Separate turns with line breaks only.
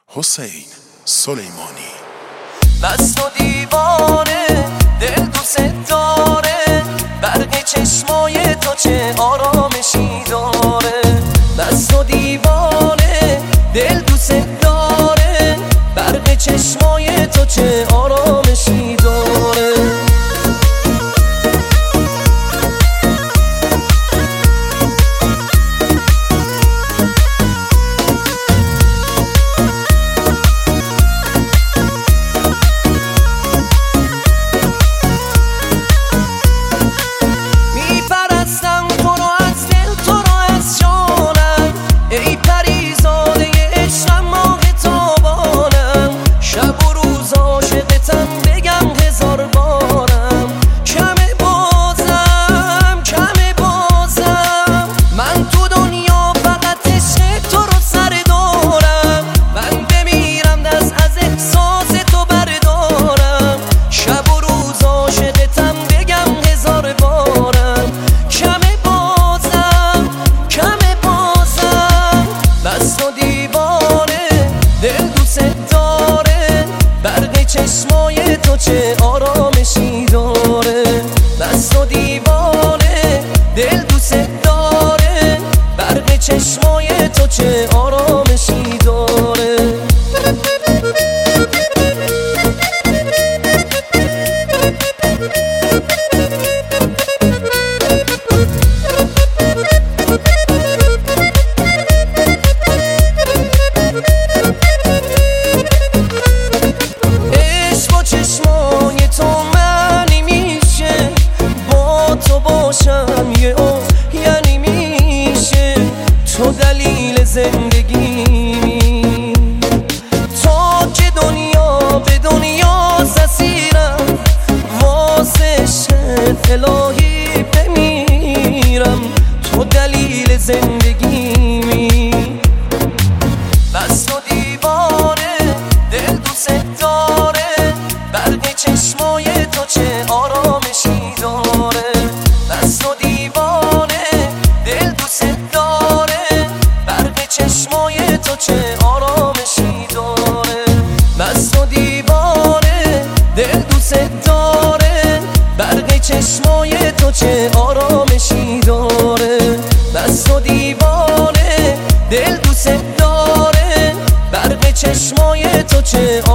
حسین سلیمانی.
مست و دیوانه دل دوست داره، برق چشمای تو چه آرامشی داره. مست و دیوانه دل دوست داره، برق چشمای تو چه آرامشی داره. چشمای تو چه آرامشی داره. مست و دیوانه دل دوست داره، برق چشمای تو چه آرامشی داره. یعنی میشه تو دلیل زندگی، تا که دنیا به دنیا سسیرم، واسه شد الهی بمیرم، تو دلیل زندگی. مست و دیوانه دل دوست داره، برق چشمای تو چه آرامشی داره. مست و دیوانه دل دوست داره، برق چشمای تو چه آرامشی داره. مست و دیوانه دل دوست داره، برق چشمای تو چه آرامشی داره. مست و دیوانه دل دوست داره، برق چشمای تو چه